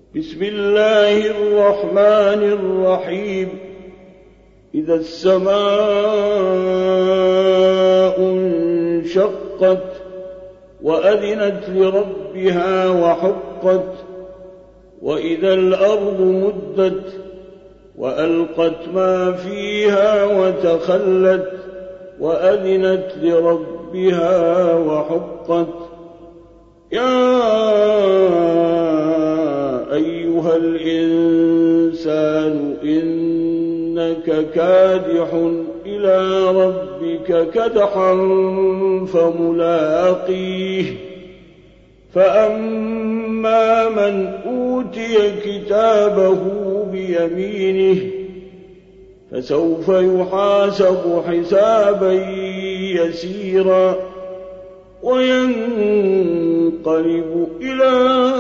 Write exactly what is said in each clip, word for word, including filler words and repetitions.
بسم الله الرحمن الرحيم إذا السماء انشقت وأذنت لربها وحقت وإذا الأرض مدت وألقت ما فيها وتخلت وأذنت لربها وحقت يا أيها الإنسان إنك كادح إلى ربك كدحا فملاقيه فأما من أوتي كتابه بيمينه فسوف يحاسب حسابا يسيرا وينقلب إلى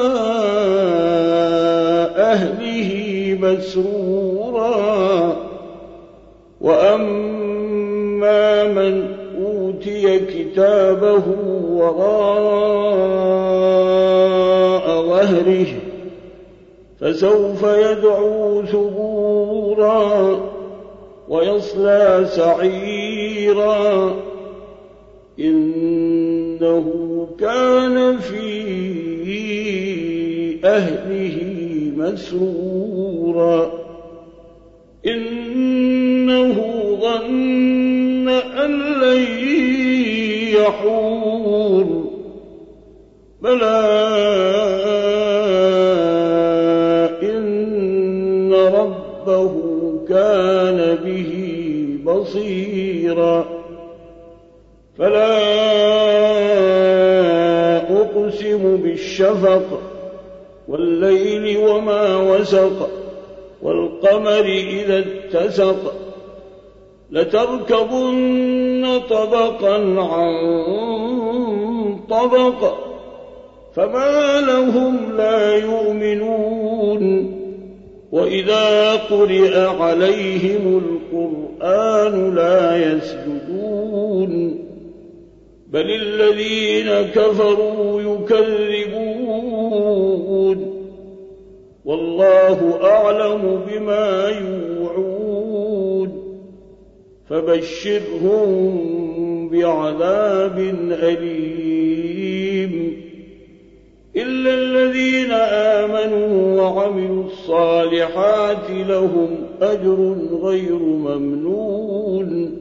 أهله مسرورا وأما من أوتي كتابه وراء ظهره فسوف يدعو ثبورا ويصلى سعيرا إنه كان في أهله مسرورا إنه ظن أن لن يحور بلى إن ربه كان به بصيرا فلا أقسم بالشفق والليل وما وسق والقمر إذا اتسق لتركبن طبقا عن طبق فما لهم لا يؤمنون وإذا قرئ عليهم القرآن لا يسجدون بل الذين كفروا يكذبون والله أعلم بما يوعون فبشرهم بعذاب أليم إلا الذين آمنوا وعملوا الصالحات لهم أجر غير ممنون